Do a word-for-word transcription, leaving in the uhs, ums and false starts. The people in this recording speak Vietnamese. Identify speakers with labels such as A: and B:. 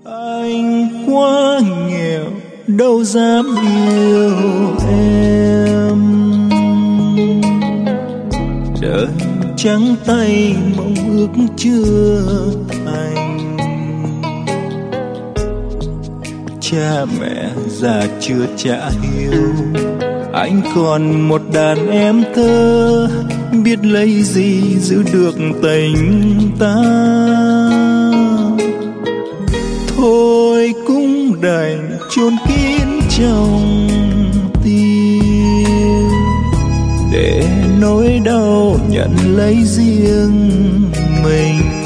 A: Anh quá nghèo đâu dám yêu em, đời trắng tay mong ước chưa thành. Cha mẹ già chưa trả hiếu, anh còn một đàn em thơ, biết lấy gì giữ được tình ta. Thôi cũng đành chôn kín trong tim, để nỗi đau nhận lấy riêng mình.